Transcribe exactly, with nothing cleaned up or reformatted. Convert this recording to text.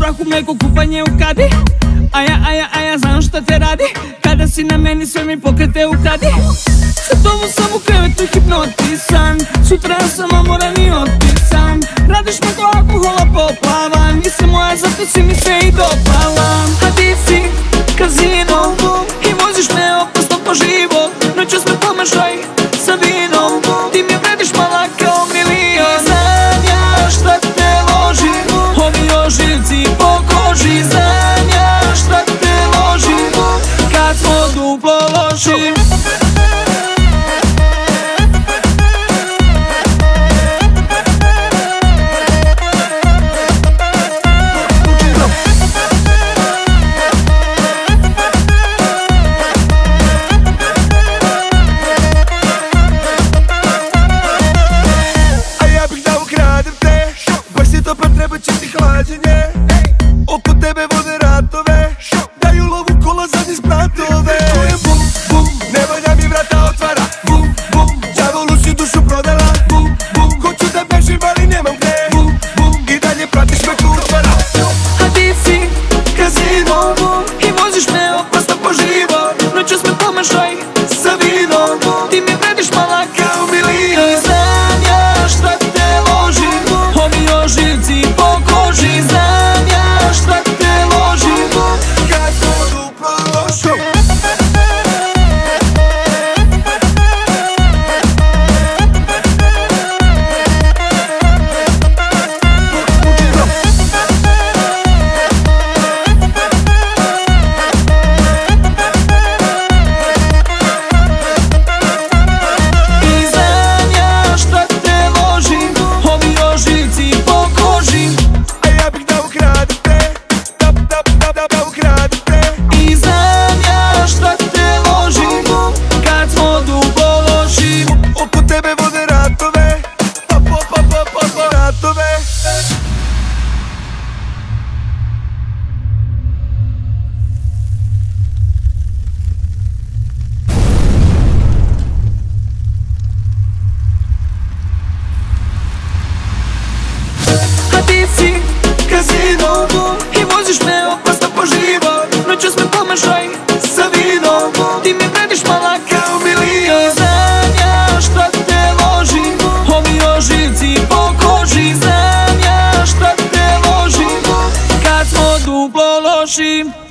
prahu meko, kupanje u kadi. Aja, aja, aja, znam šta te radi. Kada si na meni sve mi pokrete ukradi. Sa tobom sam u krevetu hipnotisan, sutra sam amoran i otisan. Radiš me ko alkohola poplavan, nisi moja, zato si mi sve i dopala. A ti si kazino i voziš me opasno po život. Noćas me pomašaj sa vinom, ti mi vrediš mala kao milion. Znam ja šta te loži, ovi oživci po koži. Znam ja šta te loži, kad smo duplo loši. Hlađenje, oko tebe vode ratove, daju lovu kola zadnji spratove. To je bum, bum, ne valja mi vrata otvara. Bum, bum, đavolu si dušu prodala. Bum, bum, hoću da bežim ali nemam gde. Bum, bum, i dalje pratiš me kurvara. A ti si kazino i voziš me opasno po život. Noćas me pomašaj sa vinom, ti mi vrediš mala kao milion. Znam ja šta te loži, ovi oživci po koži. Znam ja šta te loži, kad smo duplo loši. I znam ja šta te loži, ovi oživci po koži. A ja bih da ukradem te, da, da, da, da, da ukradem te. I znam ja šta te loži, kad smo duplo loši. Oko tebe vode ratove, pa, pa, pa, pa, pa, pa, ratove. A ti si kazino i voziš me opasno po život. Noćas me pomašaj sa vinom, ti mi vrediš mala kao milion. Znam ja šta te loži, ovi oživci po koži. Znam ja šta te loži, kad smo duplo loši.